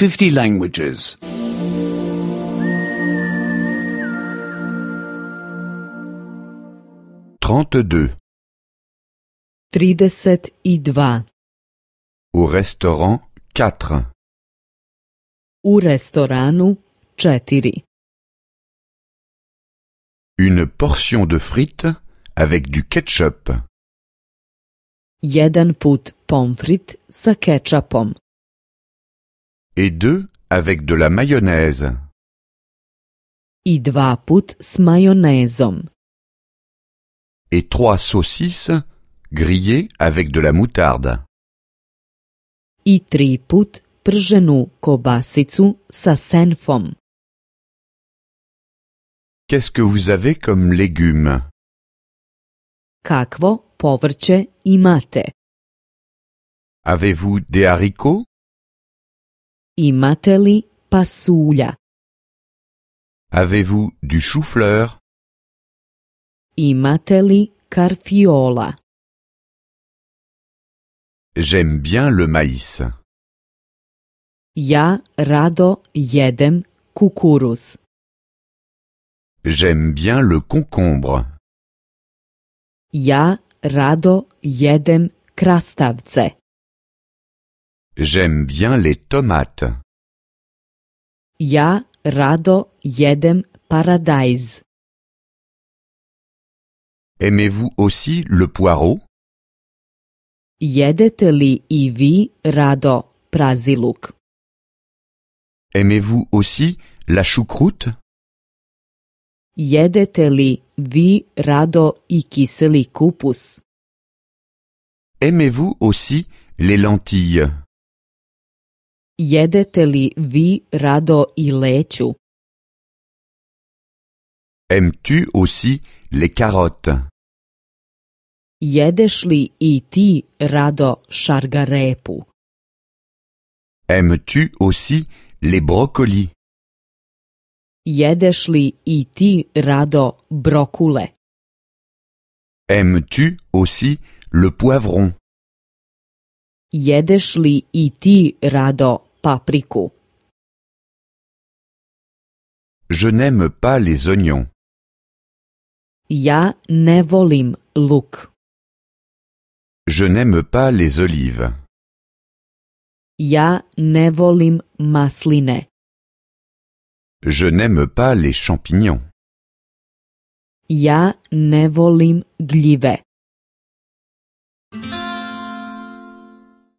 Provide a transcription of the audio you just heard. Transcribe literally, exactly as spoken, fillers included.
fifty languages. trente-deux. trideset i dva. Au restaurant quatre. U restoranu četiri. Une portion de frites avec du ketchup. Jedan put pomfrit sa kečapom. Et deux avec de la mayonnaise. I dva put s majonezom. Et trois saucisses grillées avec de la moutarde. I tri put prženu kobasicu sa senfom. Qu'est-ce que vous avez comme légumes? Kakvo povrće imate? Avez-vous des haricots? Imate li pasulja? Avez-vous du chou-fleur? Imate li karfiola? J'aime bien le maïs. Ja rado jedem kukuruz. J'aime bien le concombre. Ja rado jedem krastavce. J'aime bien les tomates. Ja rado jedem paradajz. Aimez-vous aussi le poireau? Jedete li i vi rado praziluk? Aimez-vous aussi la choucroute? Jedete li vi rado i kiseli kupus? Aimez-vous aussi les lentilles? Jedete li vi rado i leću? Aimes-tu aussi les carottes? Jedeš li i ti rado šargarepu? Aimes-tu aussi les brocolis? Jedeš li i ti rado brokule? Aimes-tu aussi le poivron? Jedeš li i ti rado papriku? Je n'aime pas les oignons. Ja ne volim luk. Je n'aime pas les olives. Ja ne volim masline. Je n'aime pas les champignons. Ja ne volim gljive.